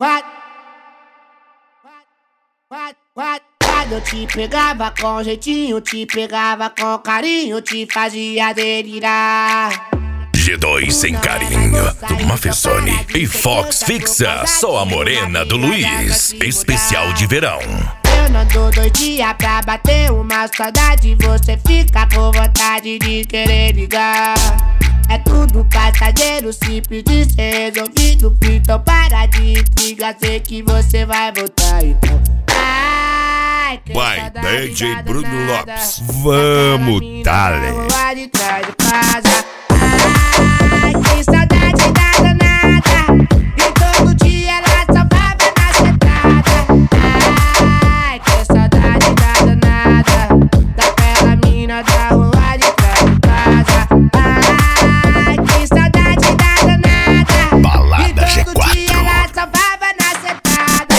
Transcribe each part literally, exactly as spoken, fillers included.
Quando eu te pegava com jeitinho, te pegava com carinho, te fazia delirar. G dois sem carinho, do Mafezone. E Fox fixa, só a morena do Luiz. Especial de verão. Eu não dou dois dias pra bater uma saudade, você fica com vontade de querer ligar. É tudo passageiro, simples de ser resolvido. Então para de intriga, sei que você vai voltar então. Ai, que Vai, D J saudade Bruno danada. Lopes, vamos dale. Lá de trás de casa. Ai, que saudade da danada. E todo dia ela só baba na sentada. Ai, que saudade da danada. Daquela mina da rua de trás de casa. Ai, que saudade da danada. Balada G E todo quatro. dia ela só baba na sentada.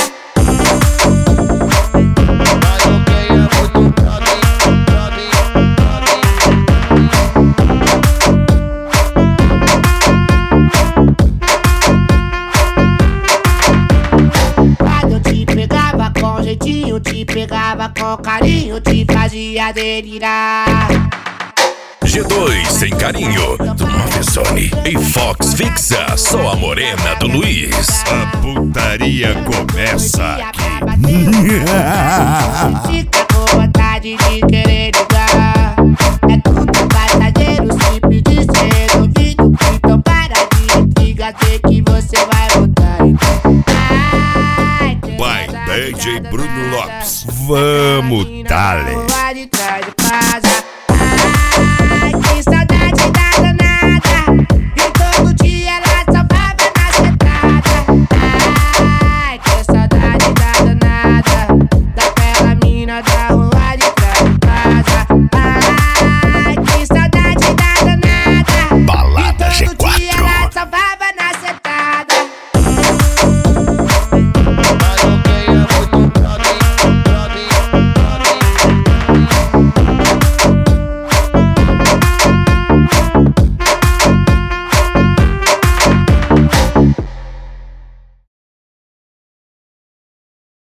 Jeitinho, te pegava com carinho, te fazia delirar. G dois sem carinho, do Mafezone. E Fox fixa, só a morena do Luiz. A putaria começa aqui. Fica com vontade de querer ligar. É tudo passageiro, simples de ser resolvido. Então para de intriga, sei que você vai voltar então. Ai, Vai, D J Bruno Lopes, vamos dale.